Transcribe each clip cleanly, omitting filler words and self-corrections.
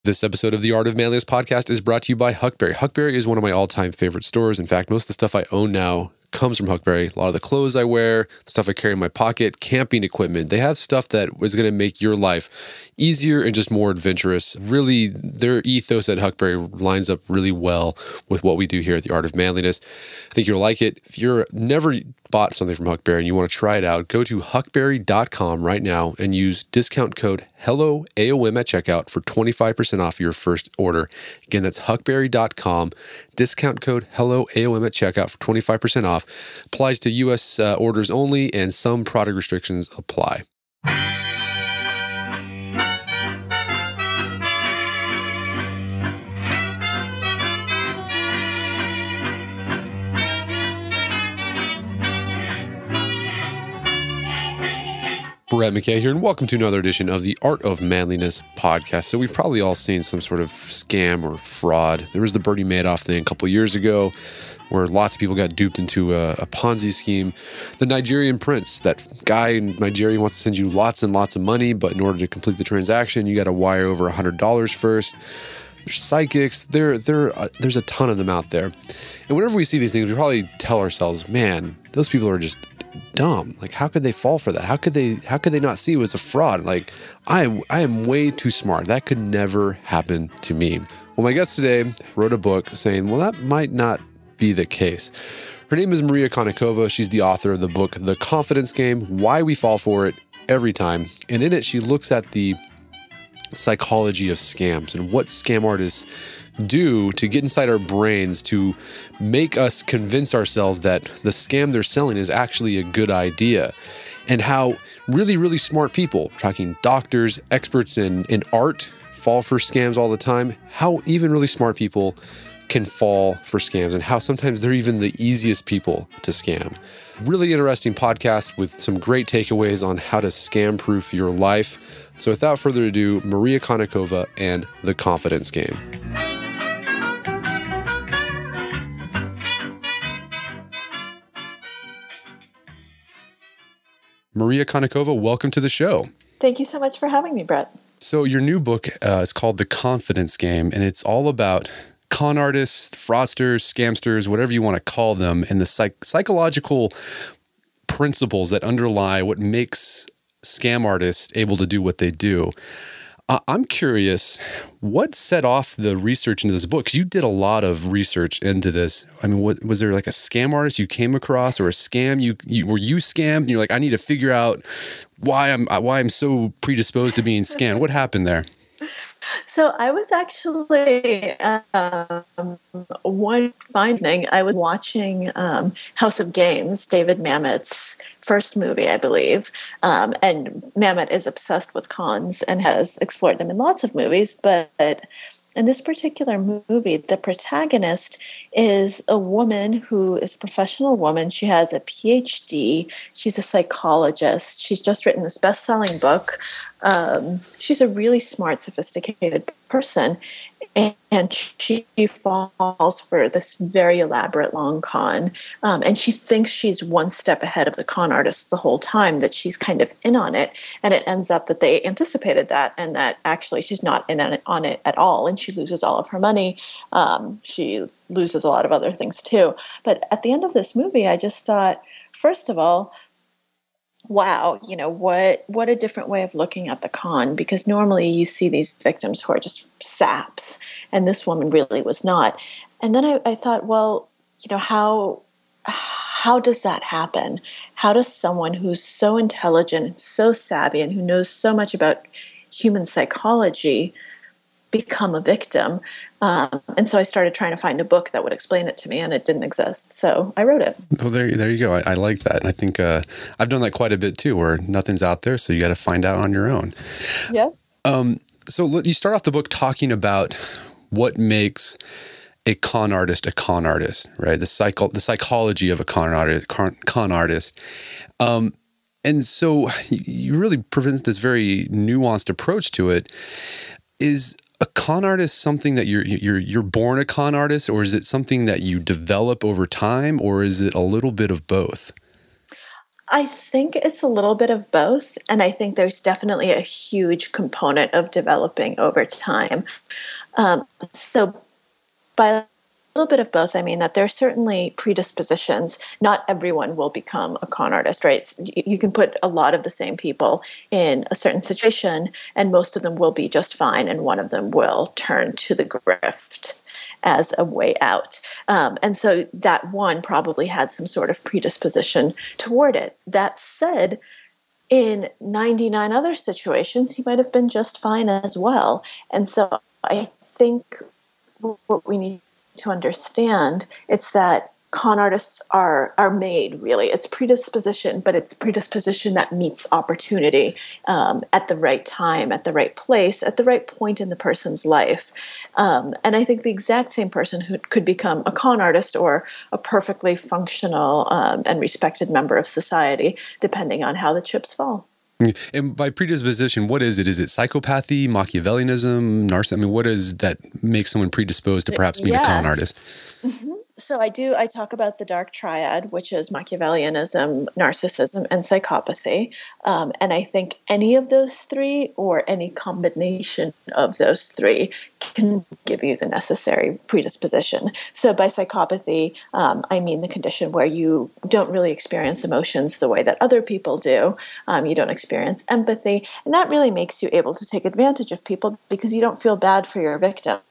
This episode of the Art of Manliness podcast is brought to you by Huckberry. Huckberry is one of my all-time favorite stores. In fact, most of the stuff I own now comes from Huckberry. A lot of the clothes I wear, the stuff I carry in my pocket, camping equipment. They have stuff that is going to make your life easier and just more adventurous. Really, their ethos at Huckberry lines up really well with what we do here at the Art of Manliness. I think you'll like it. If you're never bought something from Huckberry and you want to try it out, go to huckberry.com right now and use discount code HELLOAOM at checkout for 25% off your first order. Again, that's huckberry.com, discount code HELLOAOM at checkout for 25% off. Applies to U.S. orders only, and some product restrictions apply. Brett McKay here, and welcome to another edition of the Art of Manliness podcast. So we've probably all seen some sort of scam or fraud. There was the Bernie Madoff thing a couple years ago where lots of people got duped into a Ponzi scheme. The Nigerian prince, that guy in Nigeria wants to send you lots and lots of money, but in order to complete the transaction, you got to wire over $100 first. There's psychics. There's a ton of them out there. And whenever we see these things, we probably tell ourselves, man, those people are just dumb. Like, how could they fall for that? How could they not see it was a fraud? Like, I am way too smart. That could never happen to me. Well, my guest today wrote a book saying, well, that might not be the case. Her name is Maria Konnikova. She's the author of the book, The Confidence Game, Why We Fall For It Every Time. And in it, she looks at the psychology of scams and what scam artists do to get inside our brains to make us convince ourselves that the scam they're selling is actually a good idea, and how really, really smart people, talking doctors, experts in art, fall for scams all the time, how even really smart people can fall for scams, and how sometimes they're even the easiest people to scam. Really interesting podcast with some great takeaways on how to scam-proof your life. So without further ado, Maria Konnikova and The Confidence Game. Maria Konnikova, welcome to the show. Thank you so much for having me, Brett. So your new book is called The Confidence Game, and it's all about con artists, fraudsters, scamsters, whatever you want to call them, and the psychological principles that underlie what makes scam artists able to do what they do. I'm curious, what set off the research into this book? Because you did a lot of research into this. I mean, was there like a scam artist you came across, or a scam were you scammed? And you're like, I need to figure out why I'm so predisposed to being scammed. What happened there? So I was actually, one finding, I was watching House of Games, David Mamet's first movie, I believe. And Mamet is obsessed with cons and has explored them in lots of movies. But in this particular movie, the protagonist is a woman who is a professional woman. She has a PhD. She's a psychologist. She's just written this best-selling book. She's a really smart, sophisticated person, and she falls for this very elaborate long con, and she thinks she's one step ahead of the con artists the whole time, that she's kind of in on it, and it ends up that they anticipated that, and that actually she's not in on it at all, and she loses all of her money. She loses a lot of other things too. But at the end of this movie, I just thought, first of all, wow, what a different way of looking at the con, because normally you see these victims who are just saps, and this woman really was not. And then I thought, well, how does that happen? How does someone who's so intelligent, so savvy, and who knows so much about human psychology become a victim? And so I started trying to find a book that would explain it to me, and it didn't exist. So I wrote it. Well, there you go. I like that. And I think I've done that quite a bit too, where nothing's out there, so you got to find out on your own. Yeah. So you start off the book talking about what makes a con artist, right? The psychology of a con artist. And so you really present this very nuanced approach to it. Is a con artist something that you're born a con artist, or is it something that you develop over time, or is it a little bit of both? I think it's a little bit of both. And I think there's definitely a huge component of developing over time. So by a little bit of both, I mean that there are certainly predispositions. Not everyone will become a con artist, right? You can put a lot of the same people in a certain situation, and most of them will be just fine, and one of them will turn to the grift as a way out. And so that one probably had some sort of predisposition toward it. That said, in 99 other situations, he might have been just fine as well. And so I think what we need to understand is that con artists are made, really. It's predisposition, but it's predisposition that meets opportunity at the right time, at the right place, at the right point in the person's life. And I think the exact same person who could become a con artist or a perfectly functional and respected member of society, depending on how the chips fall. And by predisposition, what is it? Is it psychopathy, Machiavellianism, narcissism? I mean, what is that makes someone predisposed to perhaps being a con artist? Mm-hmm. So I talk about the dark triad, which is Machiavellianism, narcissism, and psychopathy. And I think any of those three or any combination of those three can give you the necessary predisposition. So by psychopathy, I mean the condition where you don't really experience emotions the way that other people do. You don't experience empathy. And that really makes you able to take advantage of people because you don't feel bad for your victims.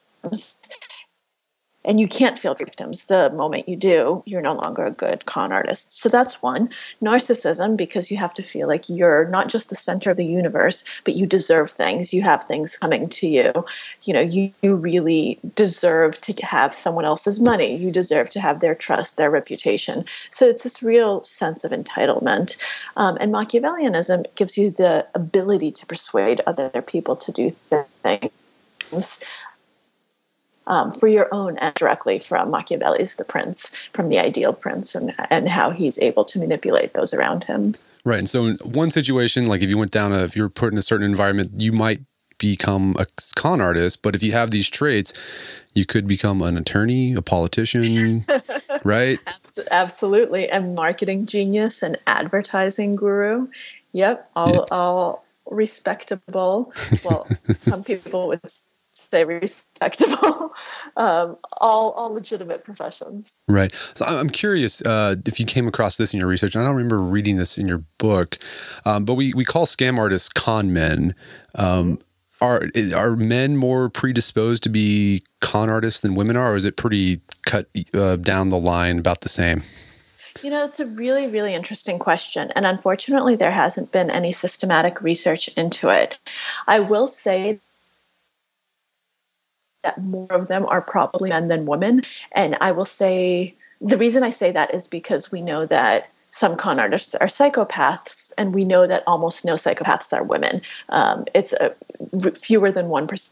And you can't feel victims. The moment you do, you're no longer a good con artist. So that's one. Narcissism, because you have to feel like you're not just the center of the universe, but you deserve things. You have things coming to you. You know, you really deserve to have someone else's money. You deserve to have their trust, their reputation. So it's this real sense of entitlement. And Machiavellianism gives you the ability to persuade other people to do things. For your own end, directly from Machiavelli's The Prince, from the ideal prince, and how he's able to manipulate those around him. Right. And so in one situation, like if you went down, if you're put in a certain environment, you might become a con artist. But if you have these traits, you could become an attorney, a politician, right? Absolutely. And marketing genius and advertising guru. Yep. All respectable. Well, some people would say respectable, all legitimate professions. Right. So I'm curious if you came across this in your research. I don't remember reading this in your book, but we call scam artists con men. Are men more predisposed to be con artists than women are, or is it pretty cut down the line about the same? You know, it's a really, really interesting question. And unfortunately, there hasn't been any systematic research into it. I will say that more of them are probably men than women. And I will say the reason I say that is because we know that some con artists are psychopaths, and we know that almost no psychopaths are women. It's fewer than 1%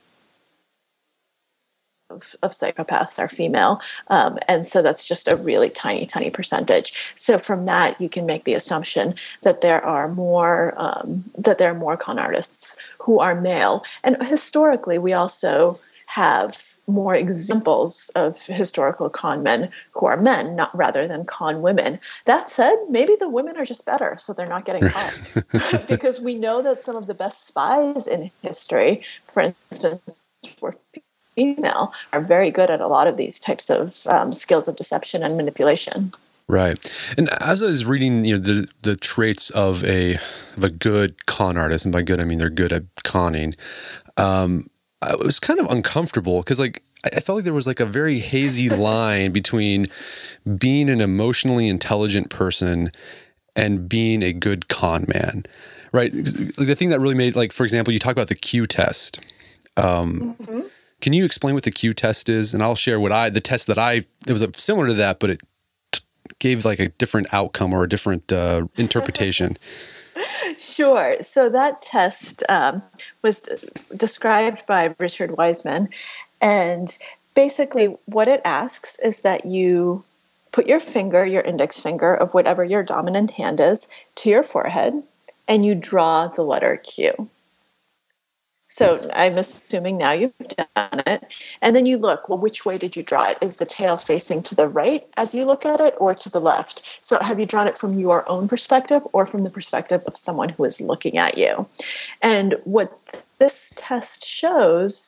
of psychopaths are female. And so that's just a really tiny, tiny percentage. So from that, you can make the assumption that there are more con artists who are male. And historically, we also have more examples of historical con men who are men, not rather than con women. That said, maybe the women are just better, so they're not getting caught. Because we know that some of the best spies in history, for instance, were female, are very good at a lot of these types of skills of deception and manipulation. Right. And as I was reading, the traits of a good con artist, and by good I mean they're good at conning, I was kind of uncomfortable because I felt like there was like a very hazy line between being an emotionally intelligent person and being a good con man, right? The thing that really made, like, for example, you talk about the Q test. Can you explain what the Q test is? And I'll share the test that it was similar to that, but it gave like a different outcome or a different interpretation. Sure. So that test was described by Richard Wiseman. And basically what it asks is that you put your index finger of whatever your dominant hand is, to your forehead, and you draw the letter Q. So I'm assuming now you've done it. And then you look, well, which way did you draw it? Is the tail facing to the right as you look at it or to the left? So have you drawn it from your own perspective or from the perspective of someone who is looking at you? And what this test shows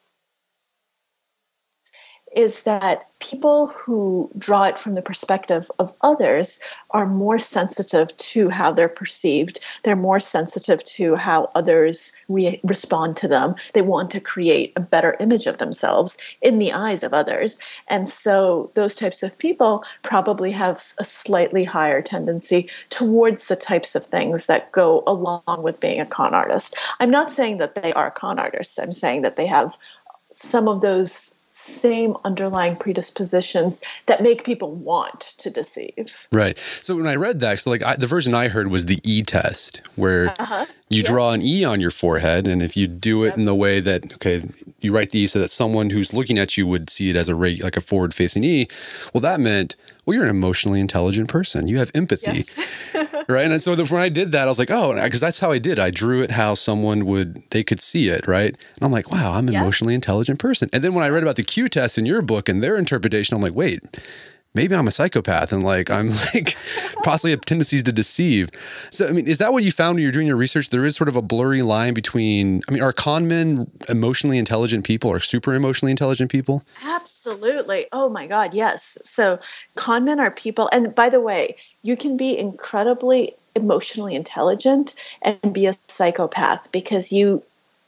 is that people who draw it from the perspective of others are more sensitive to how they're perceived. They're more sensitive to how others respond to them. They want to create a better image of themselves in the eyes of others. And so those types of people probably have a slightly higher tendency towards the types of things that go along with being a con artist. I'm not saying that they are con artists. I'm saying that they have some of those same underlying predispositions that make people want to deceive. Right. So when I read that, so the version I heard was the E test, where you draw an E on your forehead, and if you do it in the way that, you write the E so that someone who's looking at you would see it as like a forward-facing E, well, that meant, well, you're an emotionally intelligent person. You have empathy. Yes. Right. And so when I did that, I was like, oh, because that's how I did. I drew it how they could see it. Right. And I'm like, wow, I'm an emotionally intelligent person. And then when I read about the Q test in your book and their interpretation, I'm like, wait, maybe I'm a psychopath and I'm possibly have tendencies to deceive. So, I mean, is that what you found when you're doing your research? There is sort of a blurry line between, are con men emotionally intelligent people or super emotionally intelligent people? Absolutely. Oh my God. Yes. So con men are people. And by the way, you can be incredibly emotionally intelligent and be a psychopath because you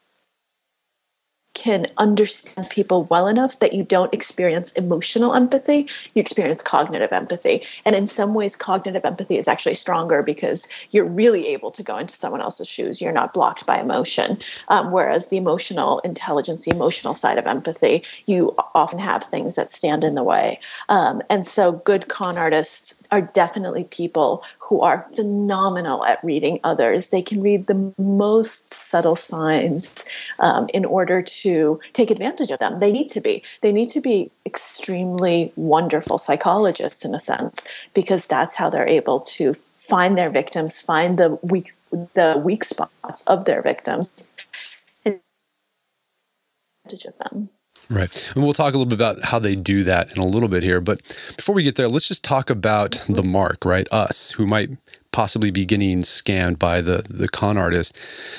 can understand people well enough that you don't experience emotional empathy, you experience cognitive empathy. And in some ways, cognitive empathy is actually stronger because you're really able to go into someone else's shoes. You're not blocked by emotion. Whereas the emotional intelligence, the emotional side of empathy, you often have things that stand in the way. And so good con artists are definitely people who are phenomenal at reading others. They can read the most subtle signs in order to take advantage of them. They need to be. They need to be extremely wonderful psychologists in a sense, because that's how they're able to find their victims, find the weak spots of their victims, and take advantage of them. Right. And we'll talk a little bit about how they do that in a little bit here. But before we get there, let's just talk about the mark, right? Us, who might possibly be getting scammed by the con artist.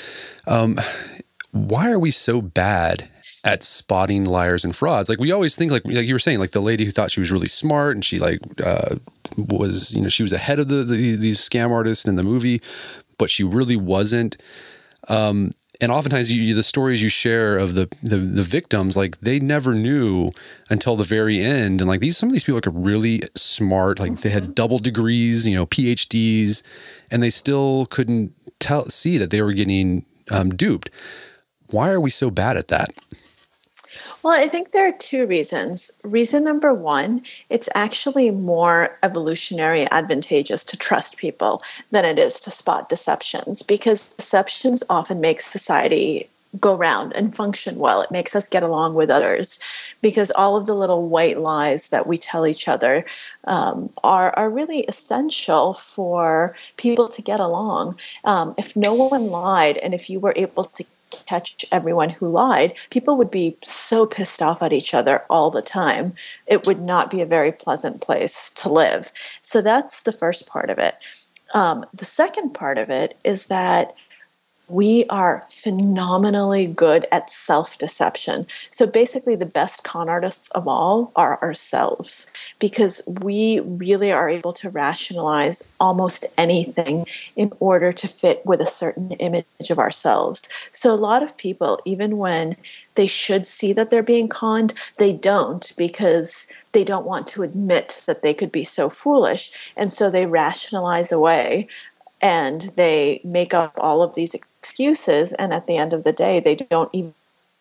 Why are we so bad at spotting liars and frauds? Like we always think, like you were saying, like the lady who thought she was really smart and she was, she was ahead of these scam artists in the movie, but she really wasn't. And oftentimes the stories you share of the victims, like they never knew until the very end. And some of these people are really smart, like they had double degrees, PhDs, and they still couldn't see that they were getting duped. Why are we so bad at that? Well, I think there are two reasons. Reason number one, it's actually more evolutionary advantageous to trust people than it is to spot deceptions, because deceptions often make society go round and function well. It makes us get along with others because all of the little white lies that we tell each other are really essential for people to get along. If no one lied and if you were able to catch everyone who lied, people would be so pissed off at each other all the time. It would not be a very pleasant place to live. So that's the first part of it. The second part of it is that we are phenomenally good at self-deception. So basically the best con artists of all are ourselves, because we really are able to rationalize almost anything in order to fit with a certain image of ourselves. So a lot of people, even when they should see that they're being conned, they don't, because they don't want to admit that they could be so foolish. And so they rationalize away and they make up all of these excuses, and at the end of the day, they don't even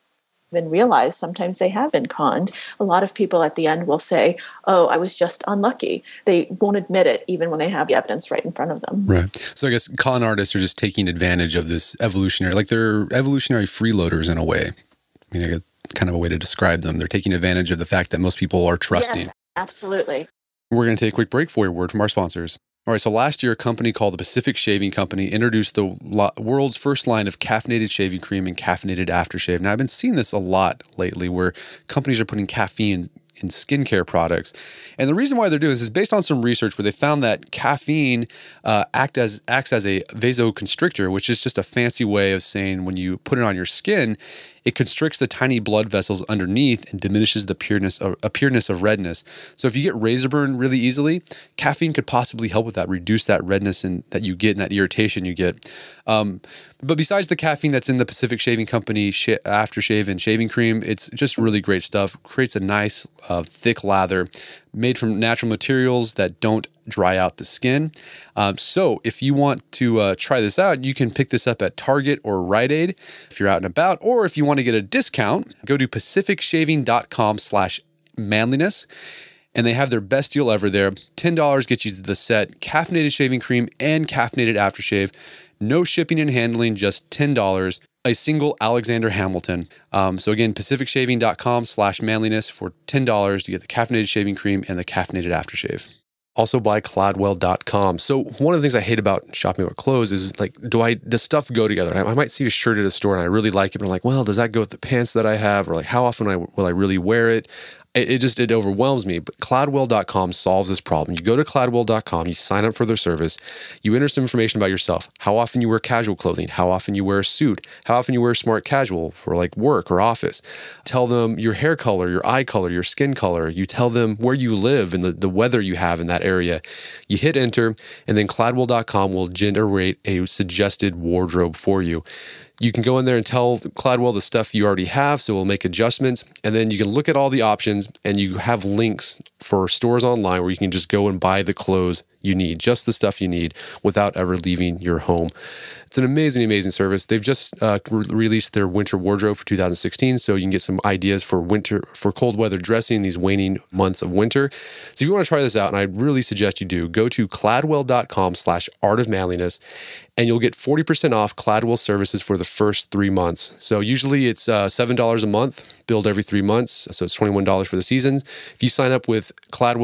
realize sometimes they have been conned. A lot of people at the end will say, oh, I was just unlucky. They won't admit it even when they have the evidence right in front of them. Right. So I guess con artists are just taking advantage of this evolutionary, like they're evolutionary freeloaders in a way. I mean, I guess kind of a way to describe them. They're taking advantage of the fact that most people are trusting. Yes, absolutely. We're going to take a quick break for a word from our sponsors. All right, so last year, a company called the Pacific Shaving Company introduced the world's first line of caffeinated shaving cream and caffeinated aftershave. Now, I've been seeing this a lot lately where companies are putting caffeine in skincare products. And the reason why they're doing this is based on some research where they found that caffeine acts as a vasoconstrictor, which is just a fancy way of saying when you put it on your skin, it constricts the tiny blood vessels underneath and diminishes the appearance of redness. So if you get razor burn really easily, caffeine could possibly help with that, reduce that redness that you get and that irritation you get. But besides the caffeine that's in the Pacific Shaving Company aftershave and shaving cream, it's just really great stuff. Creates a nice thick lather made from natural materials that don't dry out the skin. So if you want to try this out, you can pick this up at Target or Rite Aid if you're out and about, or if you want to get a discount, go to pacificshaving.com/manliness. And they have their best deal ever there. $10 gets you the set caffeinated shaving cream and caffeinated aftershave. No shipping and handling, just $10. A single Alexander Hamilton. So again, pacificshaving.com/manliness for $10 to get the caffeinated shaving cream and the caffeinated aftershave. Also by Cladwell.com. So one of the things I hate about shopping about clothes is like, does stuff go together? I might see a shirt at a store and I really like it, but I'm like, well, does that go with the pants that I have? Or like, how often will I really wear it? It overwhelms me. But Cladwell.com solves this problem. You go to Cladwell.com, you sign up for their service, you enter some information about yourself, how often you wear casual clothing, how often you wear a suit, how often you wear smart casual for like work or office. Tell them your hair color, your eye color, your skin color. You tell them where you live and the weather you have in that area. You hit enter, and then Cladwell.com will generate a suggested wardrobe for you. You can go in there and tell Cladwell the stuff you already have, so we'll make adjustments. And then you can look at all the options, and you have links for stores online where you can just go and buy the clothes you need, just the stuff you need, without ever leaving your home. It's an amazing, amazing service. They've just released their winter wardrobe for 2016, so you can get some ideas for cold weather dressing, these waning months of winter. So if you want to try this out, and I really suggest you do, go to Cladwell.com/artofmanliness, and you'll get 40% off Cladwell services for the first 3 months. So usually it's $7 a month, billed every 3 months. So it's $21 for the season. If you sign up with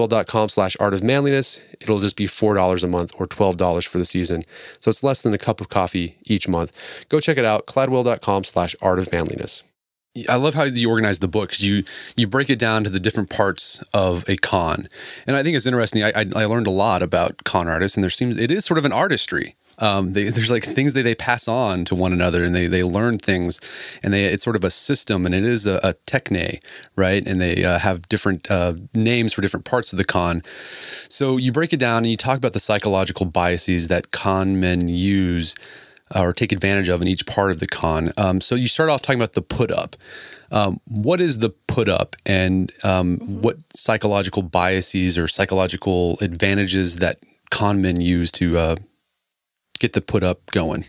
Cladwell.com/artofmanliness, it'll just be $4 a month or $12 for the season. So it's less than a cup of coffee each month. Go check it out, Cladwell.com/artofmanliness. I love how you organize the books. You break it down to the different parts of a con. And I think it's interesting. I learned a lot about con artists, and it is sort of an artistry. There's like things they pass on to one another, and they learn things, and it's sort of a system, and it is a techne, right? And they have different names for different parts of the con. So you break it down and you talk about the psychological biases that con men use or take advantage of in each part of the con. So you start off talking about the put up. What is the put up, and what psychological biases or psychological advantages that con men use to get the put up going?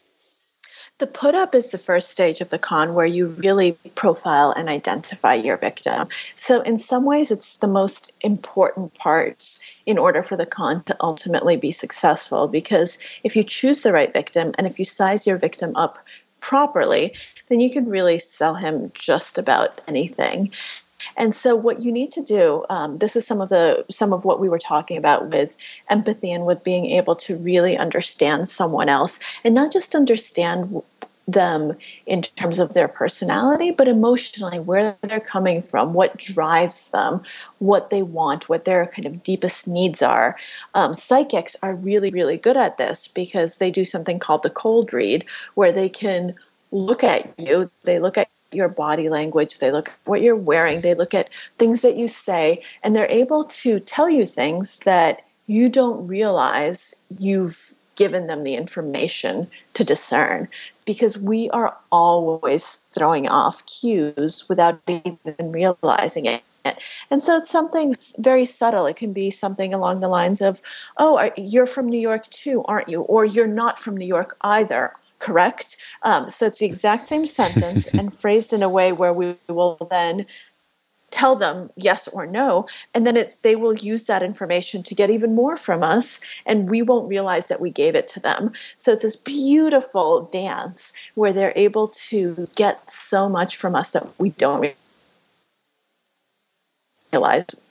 The put up is the first stage of the con where you really profile and identify your victim. So in some ways, it's the most important part in order for the con to ultimately be successful, because if you choose the right victim and if you size your victim up properly, then you can really sell him just about anything. And so what you need to do, this is some of what we were talking about with empathy and with being able to really understand someone else, and not just understand them in terms of their personality, but emotionally, where they're coming from, what drives them, what they want, what their kind of deepest needs are. Psychics are really, really good at this because they do something called the cold read, where they can look at you, they look at your body language, they look at what you're wearing, they look at things that you say, and they're able to tell you things that you don't realize you've given them the information to discern, because we are always throwing off cues without even realizing it. And so it's something very subtle. It can be something along the lines of, oh, you're from New York too, aren't you? Or you're not from New York either, correct? So it's the exact same sentence and phrased in a way where we will then tell them yes or no, and then they will use that information to get even more from us, and we won't realize that we gave it to them. So it's this beautiful dance where they're able to get so much from us that we don't realize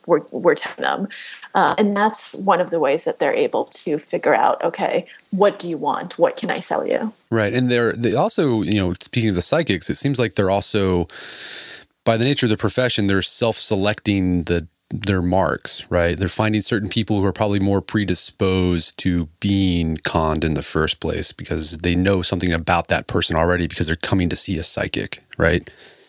we're telling them. And that's one of the ways that they're able to figure out, okay, what do you want? What can I sell you? Right. And they also, speaking of the psychics, it seems like they're also, by the nature of the profession, they're self-selecting their marks, right? They're finding certain people who are probably more predisposed to being conned in the first place because they know something about that person already because they're coming to see a psychic, right?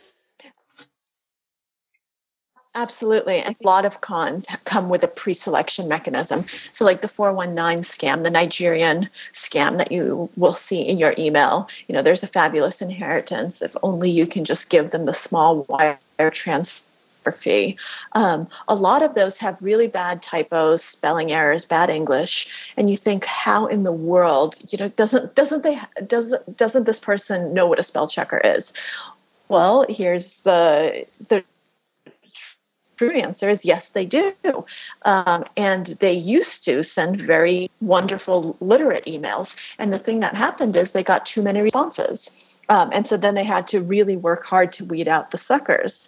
Absolutely. A lot of cons come with a pre-selection mechanism. So like the 419 scam, the Nigerian scam that you will see in your email, there's a fabulous inheritance if only you can just give them the small wire transfer fee. A lot of those have really bad typos, spelling errors, bad English, and you think, how in the world, doesn't this person know what a spell checker is? Well, here's the true answer is yes, they do. And they used to send very wonderful, literate emails. And the thing that happened is they got too many responses. And so then they had to really work hard to weed out the suckers.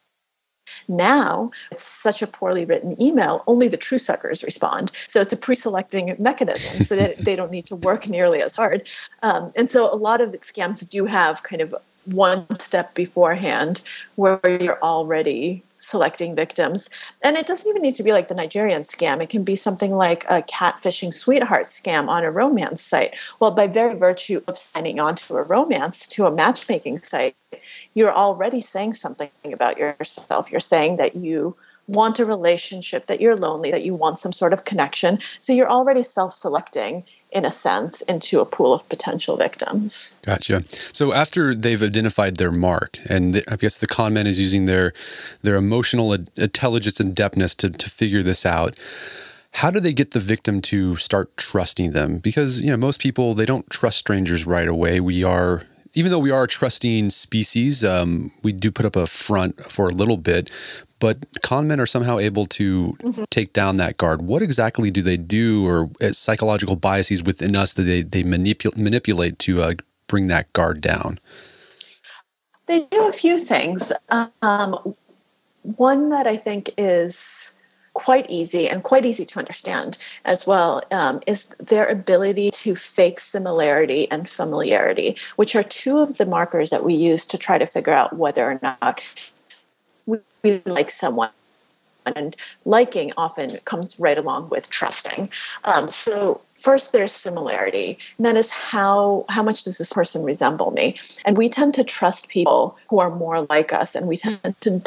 Now, it's such a poorly written email, only the true suckers respond. So it's a pre-selecting mechanism, so that they don't need to work nearly as hard. And so a lot of scams do have kind of one step beforehand where you're already selecting victims. And it doesn't even need to be like the Nigerian scam. It can be something like a catfishing sweetheart scam on a romance site. Well, by very virtue of signing on to a matchmaking site, you're already saying something about yourself. You're saying that you want a relationship, that you're lonely, that you want some sort of connection. So you're already self-selecting, in a sense, into a pool of potential victims. Gotcha. So after they've identified their mark, and I guess the con man is using their emotional intelligence and depthness to figure this out, how do they get the victim to start trusting them? Because, most people, they don't trust strangers right away. Even though we are a trusting species, we do put up a front for a little bit, but con men are somehow able to take down that guard. What exactly do they do, or psychological biases within us that they manipulate to bring that guard down? They do a few things. One that I think is quite easy to understand as well is their ability to fake similarity and familiarity, which are two of the markers that we use to try to figure out whether or not we like someone. And liking often comes right along with trusting. So first there's similarity, and then is how much does this person resemble me? And we tend to trust people who are more like us, and we tend to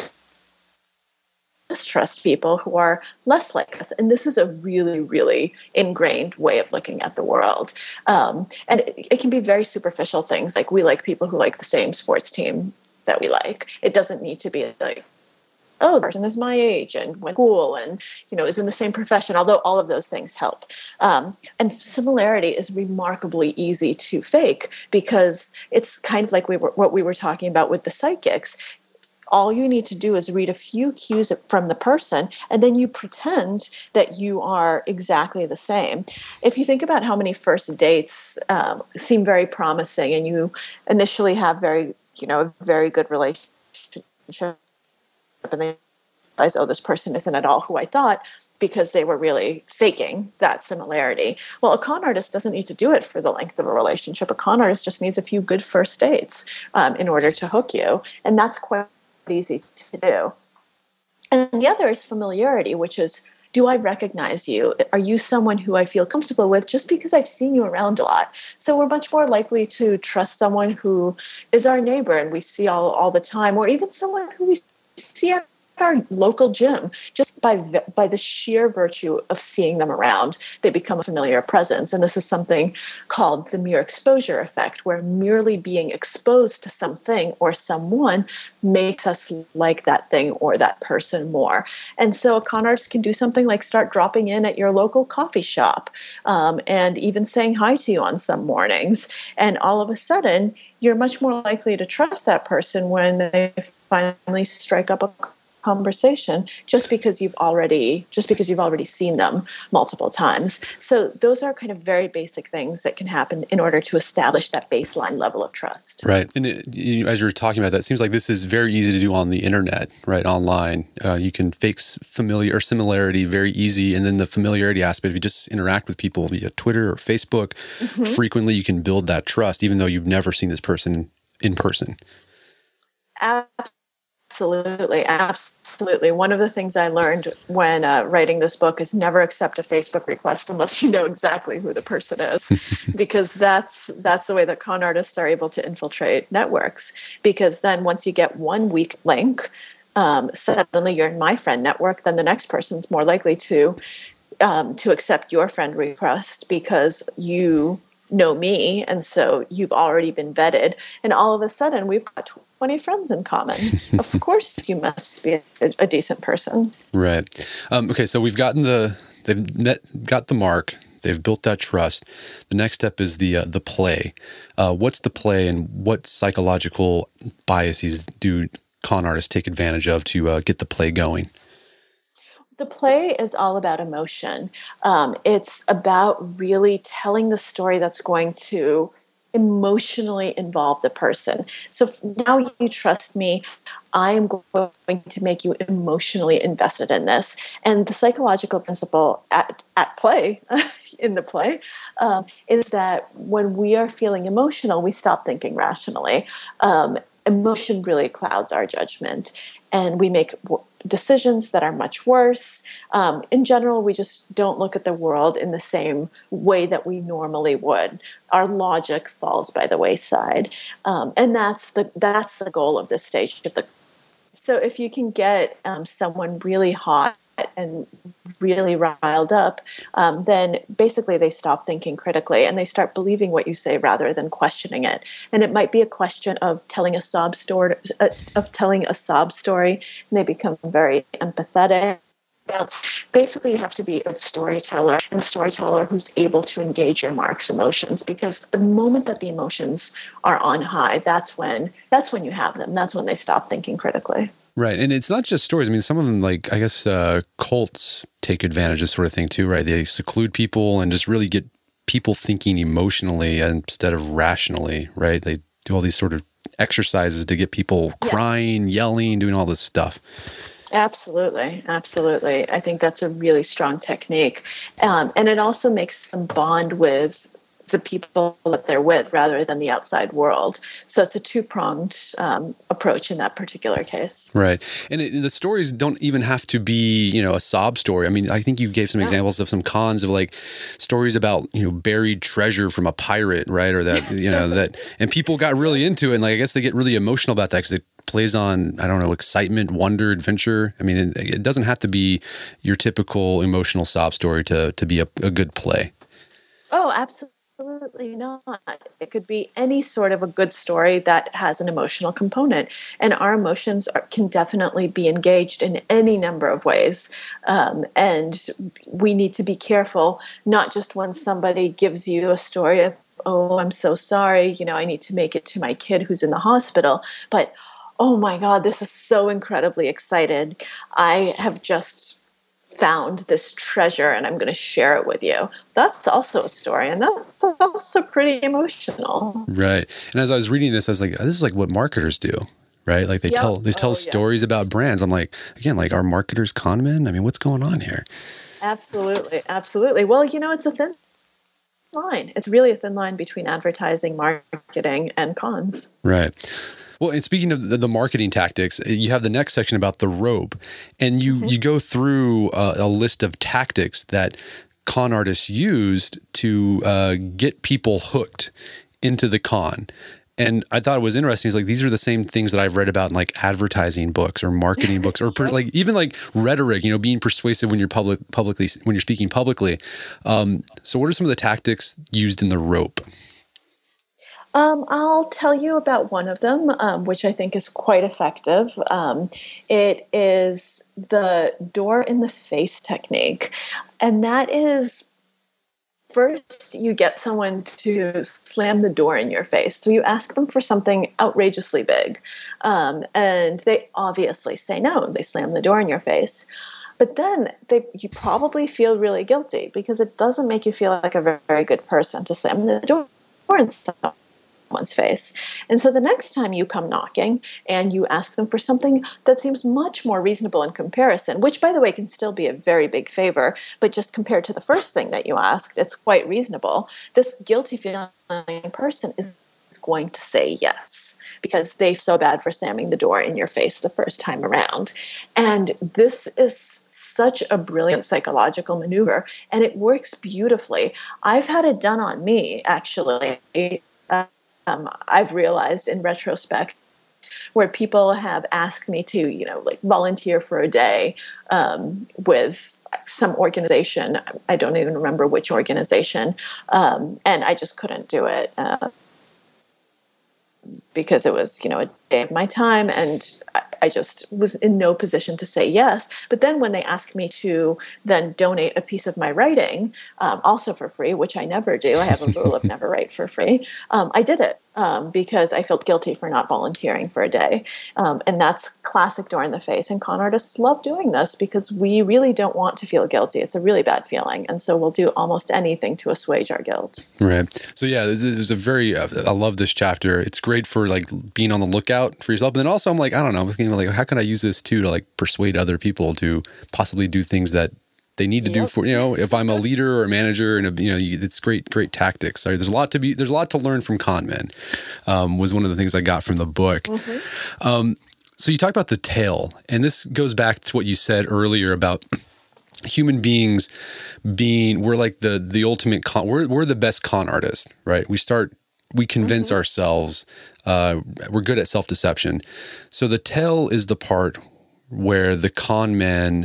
distrust people who are less like us. And this is a really, really ingrained way of looking at the world. And it can be very superficial things, like we like people who like the same sports team that we like. It doesn't need to be like, oh, the person is my age and went to school and, is in the same profession, although all of those things help. And similarity is remarkably easy to fake because it's kind of like what we were talking about with the psychics. All you need to do is read a few cues from the person, and then you pretend that you are exactly the same. If you think about how many first dates seem very promising, and you initially have a very good relationship, and they realize, oh, this person isn't at all who I thought, because they were really faking that similarity. Well, a con artist doesn't need to do it for the length of a relationship. A con artist just needs a few good first dates in order to hook you, and that's quite easy to do. And the other is familiarity, which is, do I recognize you? Are you someone who I feel comfortable with just because I've seen you around a lot? So we're much more likely to trust someone who is our neighbor and we see all the time, or even someone who we see at our local gym. Just by the sheer virtue of seeing them around, they become a familiar presence. And this is something called the mere exposure effect, where merely being exposed to something or someone makes us like that thing or that person more. And so a con artist can do something like start dropping in at your local coffee shop and even saying hi to you on some mornings. And all of a sudden, you're much more likely to trust that person when they finally strike up a conversation just because you've already seen them multiple times. So those are kind of very basic things that can happen in order to establish that baseline level of trust. Right. And as you're talking about that, it seems like this is very easy to do on the internet, right? Online. You can fake similarity very easy. And then the familiarity aspect, if you just interact with people via Twitter or Facebook, frequently you can build that trust, even though you've never seen this person in person. Absolutely. One of the things I learned when writing this book is never accept a Facebook request unless you know exactly who the person is, because that's the way that con artists are able to infiltrate networks. Because then once you get one weak link, suddenly you're in my friend network, then the next person's more likely to accept your friend request because you know me, and so you've already been vetted, and all of a sudden we've got 20 friends in common. Of course you must be a decent person. Right. Okay, so they've got the mark, they've built that trust. The next step is the play. What's the play, and what psychological biases do con artists take advantage of to get the play going? The play is all about emotion. It's about really telling the story that's going to emotionally involve the person. So now you trust me, I am going to make you emotionally invested in this. And the psychological principle at play, in the play, is that when we are feeling emotional, we stop thinking rationally. Emotion really clouds our judgment, and we make decisions that are much worse. In general, we just don't look at the world in the same way that we normally would. Our logic falls by the wayside, and that's the goal of this stage of the. So if you can get someone really hot and really riled up, then basically they stop thinking critically and they start believing what you say rather than questioning it. And it might be a question of telling a sob story, and they become very empathetic. Basically, you have to be a storyteller, and a storyteller who's able to engage your mark's emotions, because the moment that the emotions are on high, that's when you have them. That's when they stop thinking critically. Right. And it's not just stories. I mean, some of them, like, I guess cults take advantage of this sort of thing too, right? They seclude people and just really get people thinking emotionally instead of rationally, right? They do all these sort of exercises to get people crying, yelling, doing all this stuff. Absolutely. I think that's a really strong technique. And it also makes them bond with the people that they're with rather than the outside world. So it's a two-pronged approach in that particular case. Right. And the stories don't even have to be, a sob story. I mean, I think you gave some examples of some cons of like stories about, buried treasure from a pirate, right? Or that, that, and people got really into it. And like, I guess they get really emotional about that because it plays on, I don't know, excitement, wonder, adventure. I mean, it doesn't have to be your typical emotional sob story to be a good play. Oh, absolutely not. It could be any sort of a good story that has an emotional component, and our emotions can definitely be engaged in any number of ways. And we need to be careful, not just when somebody gives you a story of, oh, I'm so sorry, I need to make it to my kid who's in the hospital, but oh my God, this is so incredibly excited. I have just found this treasure and I'm going to share it with you. That's also a story, and that's also pretty emotional. Right. And as I was reading this, I was like, this is like what marketers do, right? Like they tell stories about brands. I'm like, again, like, are marketers con men? I mean, what's going on here? Absolutely. Well, it's a thin line. It's really a thin line between advertising, marketing, and cons. Right. Well, and speaking of the marketing tactics, you have the next section about the rope, and you go through a list of tactics that con artists used to get people hooked into the con. And I thought it was interesting. It's like, these are the same things that I've read about in like advertising books or marketing books, or like even like rhetoric, being persuasive when you're when you're speaking publicly. So what are some of the tactics used in the rope? I'll tell you about one of them, which I think is quite effective. It is the door in the face technique. And that is first you get someone to slam the door in your face. So you ask them for something outrageously big, and they obviously say no. They slam the door in your face. But then you probably feel really guilty because it doesn't make you feel like a very, very good person to slam the door in someone's face. And so the next time you come knocking and you ask them for something that seems much more reasonable in comparison, which, by the way, can still be a very big favor, but just compared to the first thing that you asked, it's quite reasonable. This guilty feeling person is going to say yes because they feel so bad for slamming the door in your face the first time around. And this is such a brilliant psychological maneuver, and it works beautifully. I've had it done on me, actually. I've realized in retrospect where people have asked me to, like volunteer for a day with some organization. I don't even remember which organization, and I just couldn't do it because it was, a day of my time, and I just was in no position to say yes. But then when they asked me to then donate a piece of my writing, also for free, which I never do, I have a rule of never write for free, I did it because I felt guilty for not volunteering for a day. And that's classic door in the face. And con artists love doing this because we really don't want to feel guilty. It's a really bad feeling. And so we'll do almost anything to assuage our guilt. Right. So yeah, this is a very, I love this chapter. It's great for like being on the lookout for yourself. But then also I'm like, I don't know, I'm thinking like, how can I use this too to like persuade other people to possibly do things that they need to do for, if I'm a leader or a manager and, it's great tactics. Sorry, there's a lot to learn from con men, was one of the things I got from the book. Mm-hmm. So you talk about the tail, and this goes back to what you said earlier about human beings we're like the ultimate we're the best con artist, right? We convince mm-hmm. ourselves, we're good at self-deception. So the tail is the part where the con man,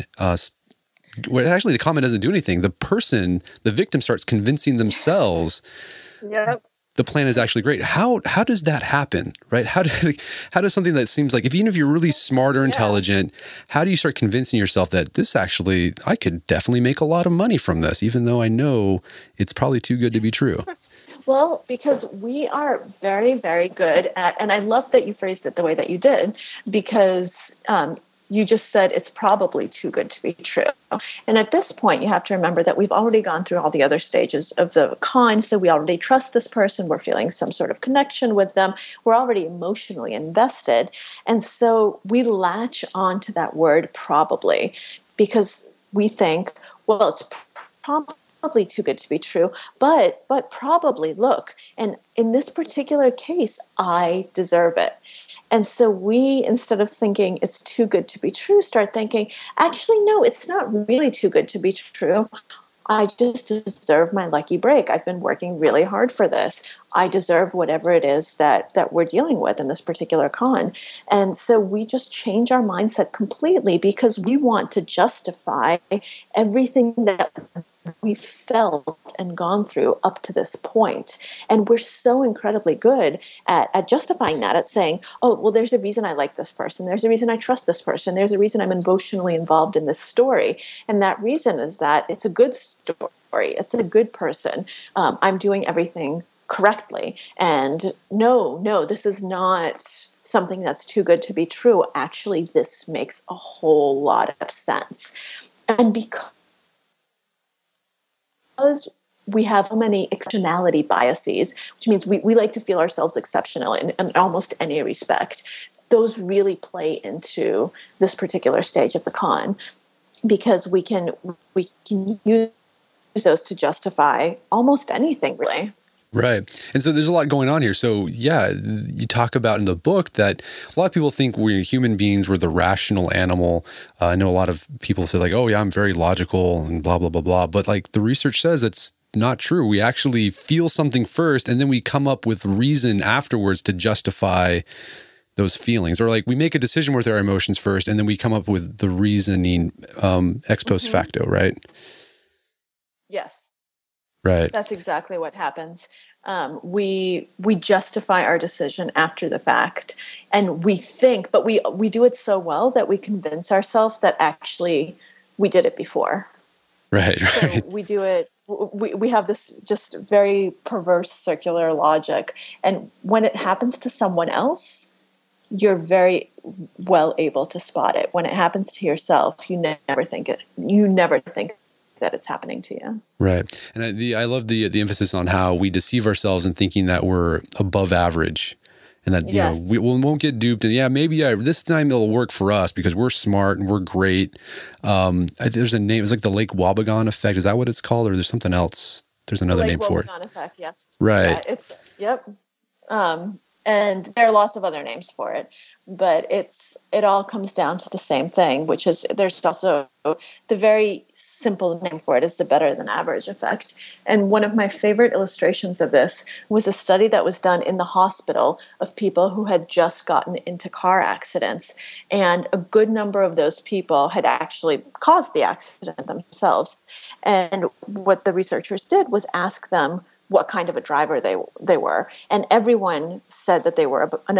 actually the con man doesn't do anything. The victim starts convincing themselves yep. the plan is actually great. How does that happen, right? How does something that seems like, even if you're really smart or intelligent, how do you start convincing yourself that this actually, I could definitely make a lot of money from this, even though I know it's probably too good to be true? Well, because we are very, very good at, and I love that you phrased it the way that you did, because you just said it's probably too good to be true. And at this point, you have to remember that we've already gone through all the other stages of the con. So we already trust this person. We're feeling some sort of connection with them. We're already emotionally invested. And so we latch on to that word probably because we think, well, it's probably too good to be true, but probably, look, and in this particular case, I deserve it. And so we, instead of thinking it's too good to be true, start thinking, actually, no, it's not really too good to be true. I just deserve my lucky break. I've been working really hard for this. I deserve whatever it is that we're dealing with in this particular con. And so we just change our mindset completely because we want to justify everything that we felt and gone through up to this point. And we're so incredibly good at justifying that, at saying, oh, well, there's a reason I like this person. There's a reason I trust this person. There's a reason I'm emotionally involved in this story. And that reason is that it's a good story. It's a good person. I'm doing everything correctly. And no, this is not something that's too good to be true. Actually, this makes a whole lot of sense. And because we have so many exceptionality biases, which means we like to feel ourselves exceptional in almost any respect, those really play into this particular stage of the con because we can use those to justify almost anything, really. Right. And so there's a lot going on here. So yeah, you talk about in the book that a lot of people think we're human beings, we're the rational animal. I know a lot of people say like, oh yeah, I'm very logical and blah, blah, blah, blah. But like the research says it's not true. We actually feel something first and then we come up with reason afterwards to justify those feelings. Or like we make a decision with our emotions first and then we come up with the reasoning ex post facto, right? Yes. Right. That's exactly what happens. We justify our decision after the fact, and we think, but we do it so well that we convince ourselves that actually we did it before. Right. So we do it we have this just very perverse circular logic. And when it happens to someone else, you're very well able to spot it. When it happens to yourself, you never think that it's happening to you. Right. And I love the emphasis on how we deceive ourselves in thinking that we're above average. And that, you know, we won't get duped. And maybe this time it'll work for us because we're smart and we're great. There's a name. It's like the Lake Wobegon effect. Is that what it's called? Or there's something else? There's another name for it. Lake Wobegon effect, yes. Right. Yeah, and there are lots of other names for it. But it all comes down to the same thing, which is there's also the very simple name for it is the better than average effect. And one of my favorite illustrations of this was a study that was done in the hospital of people who had just gotten into car accidents. And a good number of those people had actually caused the accident themselves. And what the researchers did was ask them what kind of a driver they were. And everyone said that they were an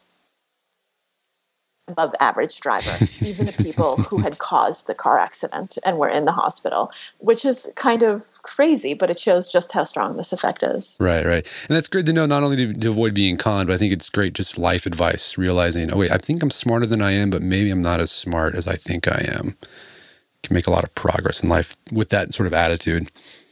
above average driver, even the people who had caused the car accident and were in the hospital, which is kind of crazy, but it shows just how strong this effect is. Right. And that's great to know, not only to avoid being conned, but I think it's great just life advice, realizing, oh wait, I think I'm smarter than I am, but maybe I'm not as smart as I think I am. Can make a lot of progress in life with that sort of attitude.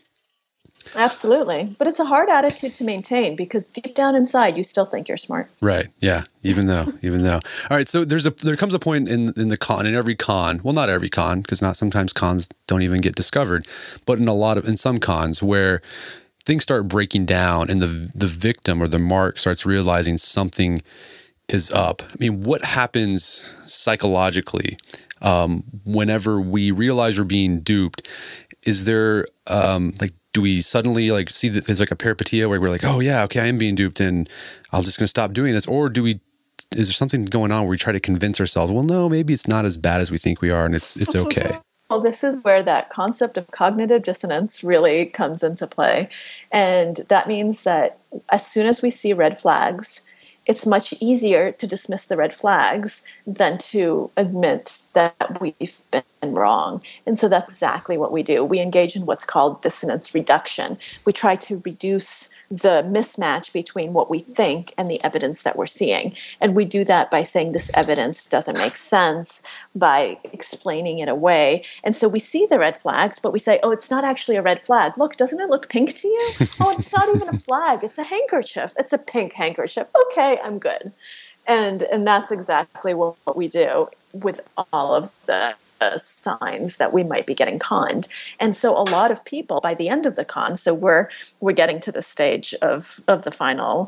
Absolutely. But it's a hard attitude to maintain because deep down inside, you still think you're smart. Right. Yeah. Even though. All right. So there comes a point in every con, well, not every con, because sometimes cons don't even get discovered, but in some cons where things start breaking down and the victim or the mark starts realizing something is up. I mean, what happens psychologically whenever we realize we're being duped? Is there do we suddenly see that there's like a peripeteia where we're like, oh yeah, okay, I am being duped and I'm just going to stop doing this? Or is there something going on where we try to convince ourselves, well, no, maybe it's not as bad as we think we are and it's okay? Well, this is where that concept of cognitive dissonance really comes into play. And that means that as soon as we see red flags, it's much easier to dismiss the red flags than to admit that we've been wrong. And so that's exactly what we do. We engage in what's called dissonance reduction. We try to reduce the mismatch between what we think and the evidence that we're seeing. And we do that by saying this evidence doesn't make sense, by explaining it away. And so we see the red flags, but we say, oh, it's not actually a red flag. Look, doesn't it look pink to you? Oh, it's not even a flag. It's a handkerchief. It's a pink handkerchief. Okay, I'm good. And that's exactly what we do with all of the signs that we might be getting conned. And so a lot of people by the end of the con, so we're getting to the stage of the final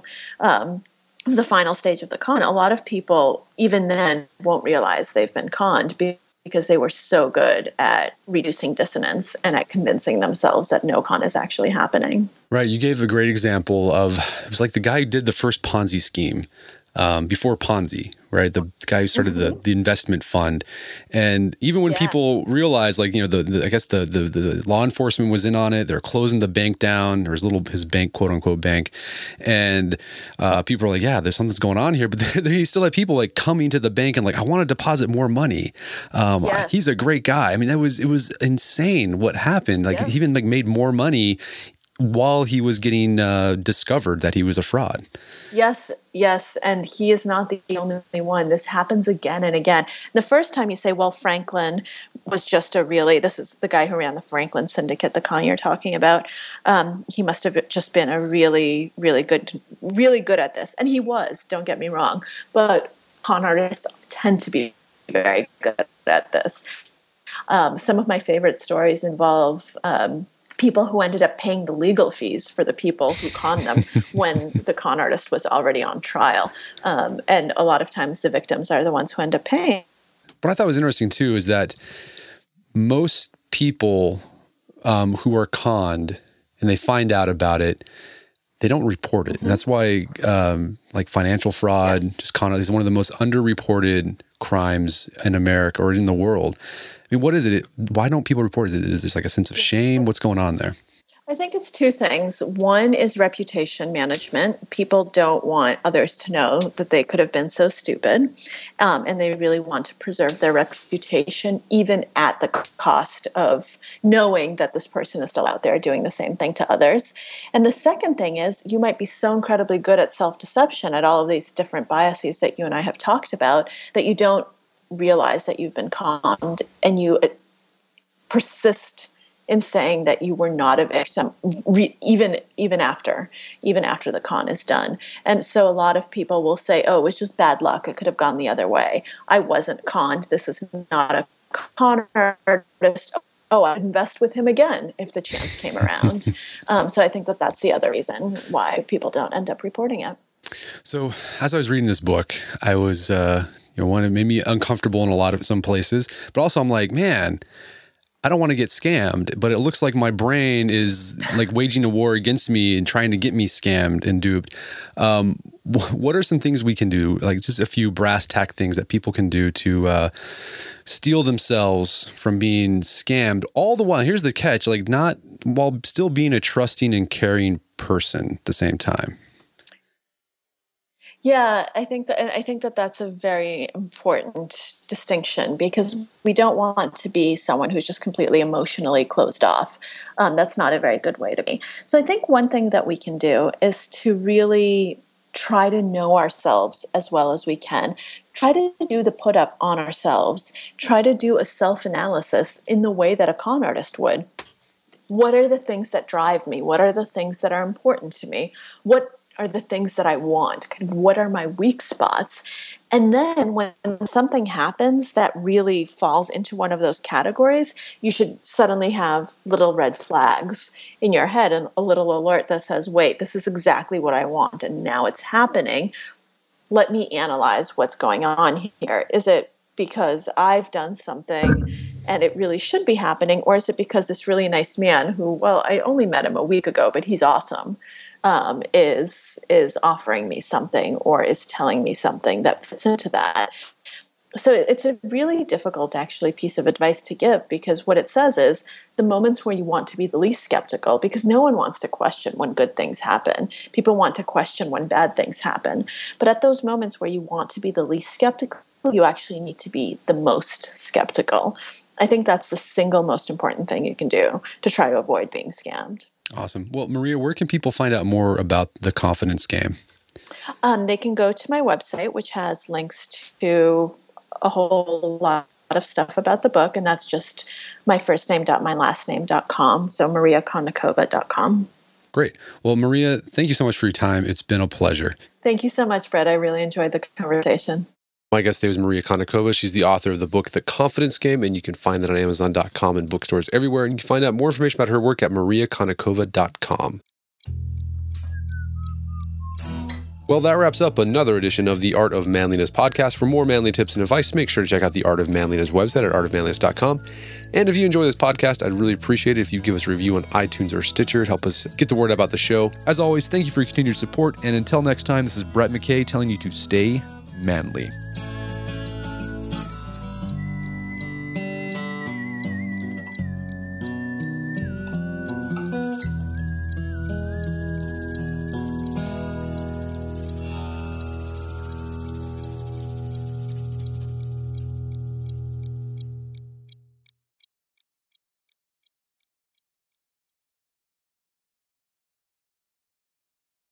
stage of the con, a lot of people even then won't realize they've been conned because they were so good at reducing dissonance and at convincing themselves that no con is actually happening. Right. You gave a great example of, it was like the guy who did the first Ponzi scheme. Before Ponzi, right? The guy who started the investment fund. And even when people realized, I guess the law enforcement was in on it, they're closing the bank down, or his bank, quote unquote bank. And people were like, yeah, there's something's going on here. But he still had people coming to the bank and I want to deposit more money. He's a great guy. I mean, it was insane what happened. He even made more money while he was getting discovered that he was a fraud. Yes. And he is not the only one. This happens again and again. The first time you say, well, Franklin was just this is the guy who ran the Franklin Syndicate, the con you're talking about. He must have just been a really, really good at this. And he was, don't get me wrong. But con artists tend to be very good at this. Some of my favorite stories involve people who ended up paying the legal fees for the people who conned them when the con artist was already on trial. And a lot of times the victims are the ones who end up paying. What I thought was interesting too is that most people who are conned and they find out about it, they don't report it. And that's why financial fraud, just con is one of the most underreported crimes in America or in the world. I mean, what is it? Why don't people report it? Is this a sense of shame? What's going on there? I think it's two things. One is reputation management. People don't want others to know that they could have been so stupid, and they really want to preserve their reputation, even at the cost of knowing that this person is still out there doing the same thing to others. And the second thing is you might be so incredibly good at self-deception, at all of these different biases that you and I have talked about, that you don't realize that you've been conned, and you persist in saying that you were not a victim, even after the con is done. And so a lot of people will say, "Oh, it was just bad luck. It could have gone the other way. I wasn't conned. This is not a con artist. Oh, I'd invest with him again if the chance came around." So I think that that's the other reason why people don't end up reporting it. So as I was reading this book, I was, one, it made me uncomfortable in some places, but also I'm like, man, I don't want to get scammed, but it looks like my brain is like waging a war against me and trying to get me scammed and duped. What are some things we can do? Like just a few brass tack things that people can do to steel themselves from being scammed all the while. Here's the catch, like not while still being a trusting and caring person at the same time. Yeah, I think that that's a very important distinction, because we don't want to be someone who's just completely emotionally closed off. That's not a very good way to be. So I think one thing that we can do is to really try to know ourselves as well as we can. Try to do the put up on ourselves. Try to do a self-analysis in the way that a con artist would. What are the things that drive me? What are the things that are important to me? What are the things that I want? Kind of what are my weak spots? And then when something happens that really falls into one of those categories, you should suddenly have little red flags in your head and a little alert that says, wait, this is exactly what I want, and now it's happening. Let me analyze what's going on here. Is it because I've done something and it really should be happening, or is it because this really nice man who, well, I only met him a week ago, but he's awesome, is offering me something or is telling me something that fits into that? So it's a really difficult actually piece of advice to give, because what it says is the moments where you want to be the least skeptical, because no one wants to question when good things happen. People want to question when bad things happen. But at those moments where you want to be the least skeptical, you actually need to be the most skeptical. I think that's the single most important thing you can do to try to avoid being scammed. Awesome. Well, Maria, where can people find out more about the Confidence Game? They can go to my website, which has links to a whole lot of stuff about the book, and that's just my first name.mylastname.com, so mariakonnikova.com. Great. Well, Maria, thank you so much for your time. It's been a pleasure. Thank you so much, Brett. I really enjoyed the conversation. My guest today was Maria Konnikova. She's the author of the book, The Confidence Game, and you can find that on Amazon.com and bookstores everywhere. And you can find out more information about her work at mariakonnikova.com. Well, that wraps up another edition of the Art of Manliness podcast. For more manly tips and advice, make sure to check out the Art of Manliness website at artofmanliness.com. And if you enjoy this podcast, I'd really appreciate it if you give us a review on iTunes or Stitcher to help us get the word about the show. As always, thank you for your continued support. And until next time, this is Brett McKay telling you to stay manly.